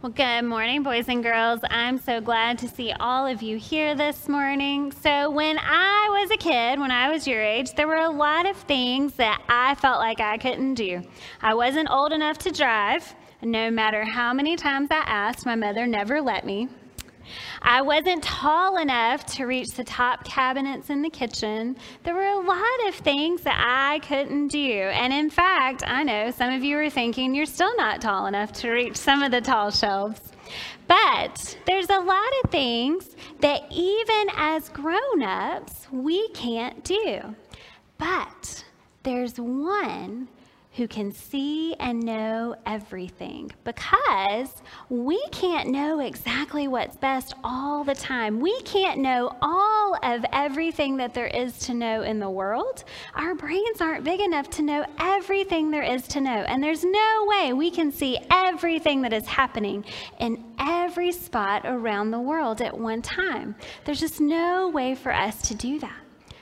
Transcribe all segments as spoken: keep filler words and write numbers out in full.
Well, good morning, boys and girls. I'm so glad to see all of you here this morning. So when I was a kid, when I was your age, there were a lot of things that I felt like I couldn't do. I wasn't old enough to drive. No matter how many times I asked, my mother never let me. I wasn't tall enough to reach the top cabinets in the kitchen. There were a lot of things that I couldn't do. And in fact, I know some of you are thinking you're still not tall enough to reach some of the tall shelves. But there's a lot of things that even as grown-ups, we can't do. But there's one who can see and know everything, because we can't know exactly what's best all the time. We can't know all of everything that there is to know in the world. Our brains aren't big enough to know everything there is to know, and there's no way we can see everything that is happening in every spot around the world at one time. There's just no way for us to do that.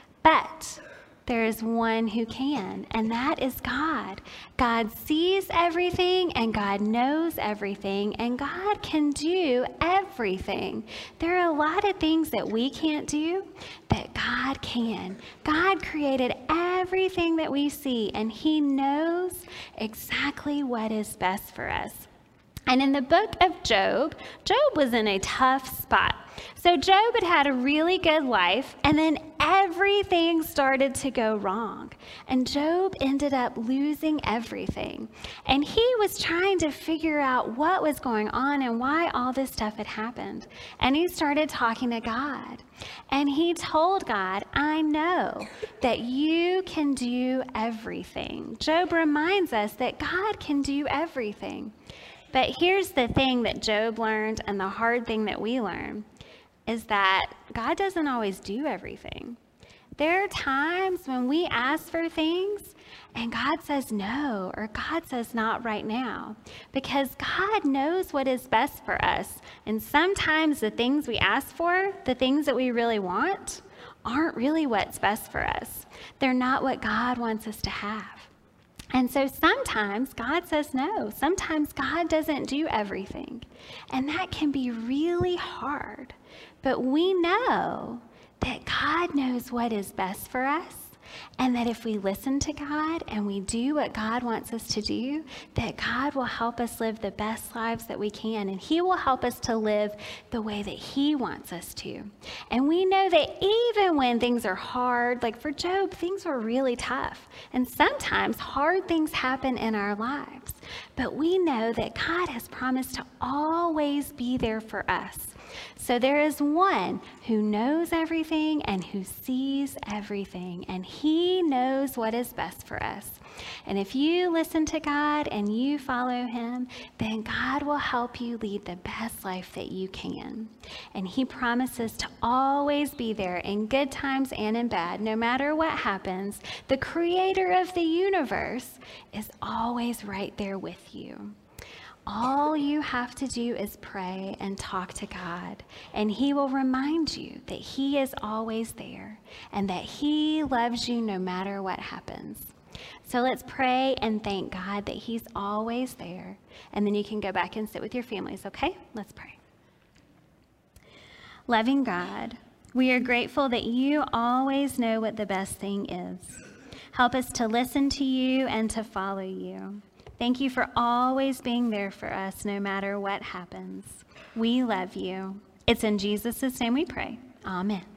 But there is one who can, and that is God. God sees everything, and God knows everything, and God can do everything. There are a lot of things that we can't do that God can. God created everything that we see, and He knows exactly what is best for us. And in the book of Job, Job was in a tough spot. So Job had had a really good life, and then everything started to go wrong. And Job ended up losing everything. And he was trying to figure out what was going on and why all this stuff had happened. And he started talking to God. And he told God, I know that you can do everything. Job reminds us that God can do everything. But here's the thing that Job learned, and the hard thing that we learn, is that God doesn't always do everything. There are times when we ask for things and God says no, or God says not right now, because God knows what is best for us. And sometimes the things we ask for, the things that we really want, aren't really what's best for us. They're not what God wants us to have. And so sometimes God says no. Sometimes God doesn't do everything. And that can be really hard. But we know that God knows what is best for us, and that if we listen to God and we do what God wants us to do, that God will help us live the best lives that we can, and He will help us to live the way that He wants us to. And we know that even when things are hard, like for Job, things were really tough. And sometimes hard things happen in our lives. But we know that God has promised to always be there for us. So there is one who knows everything and who sees everything, and He knows what is best for us. And if you listen to God and you follow Him, then God will help you lead the best life that you can. And He promises to always be there in good times and in bad. No matter what happens, the Creator of the universe is always right there with you. All you have to do is pray and talk to God, and He will remind you that He is always there and that He loves you no matter what happens. So let's pray and thank God that He's always there, and then you can go back and sit with your families, okay? Let's pray. Loving God, we are grateful that you always know what the best thing is. Help us to listen to you and to follow you. Thank you for always being there for us no matter what happens. We love you. It's in Jesus' name we pray. Amen.